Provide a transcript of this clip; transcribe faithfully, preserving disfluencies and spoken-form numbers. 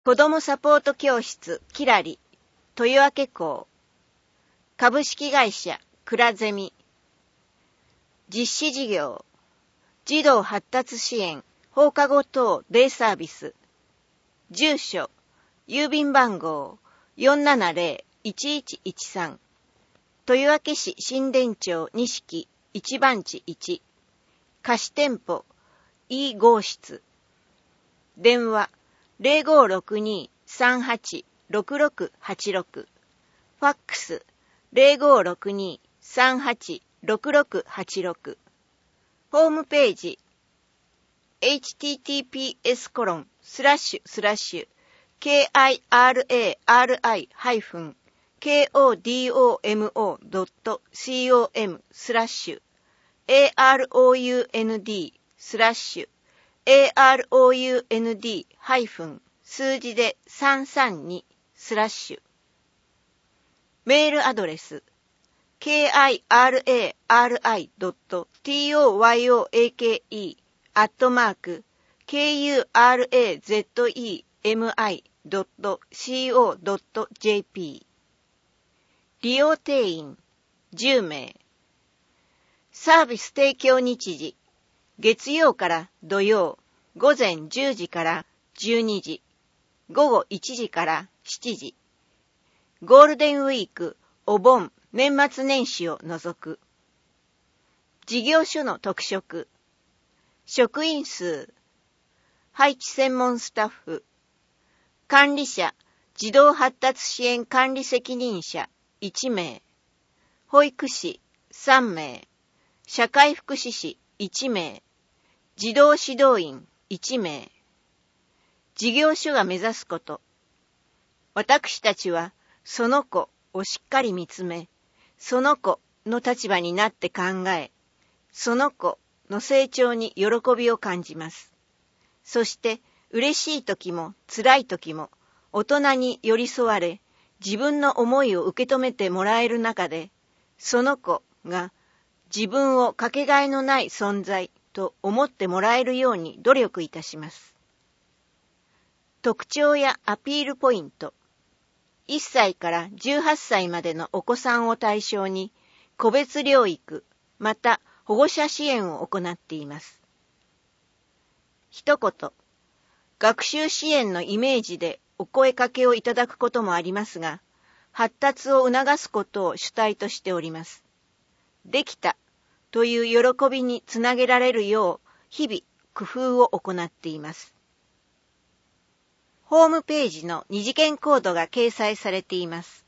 子どもサポート教室キラリ豊明校株式会社クラゼミ実施事業児童発達支援放課後等デイサービス住所郵便番号 よんななゼロ いちいちいちさん 豊明市新田町西一番地いち貸店舗 E 号室電話 ゼロごろくに さんはち ろくろくはちろく ファックス ゼロごろくに さんはち ろくろくはちろく ホームページ エイチティーティーピーエスコロンスラッシュスラッシュ ケーアイアールエーアールアイ ハイフン ケーオーディーオーエムオー ドット コム スラッシュ エーアールオーユーエヌディー スラッシュ エーアールオーユーエヌディー ハイフン数字でさんさんにスラッシュメールアドレス ケーアイアールエーアールアイ ドット トヨーケー アットマーク ケーユーアールエーゼットイーエムアイ ドット コム ドット ジェーピー 利用定員じゅうめいサービス提供日時月曜から土曜午前じゅうじからじゅうにじ午後いちじからしちじゴールデンウィークお盆年末年始を除く事業所の特色職員数配置専門スタッフ管理者児童発達支援管理責任者いちめい保育士さんめい社会福祉士いちめい児童指導員いちめい事業所が目指すこと私たちはその子をしっかり見つめその子の立場になって考えその子の成長に喜びを感じますそして嬉しい時も辛い時も大人に寄り添われ自分の思いを受け止めてもらえる中でその子が自分をかけがえのない存在と思ってもらえるように努力いたします特徴やアピールポイントいっさいからじゅうはっさいまでのお子さんを対象に個別療育また保護者支援を行っています一言学習支援のイメージでお声かけをいただくこともありますが発達を促すことを主体としておりますできたという喜びにつなげられるよう日々工夫を行っていますホームページの二次元コードが掲載されています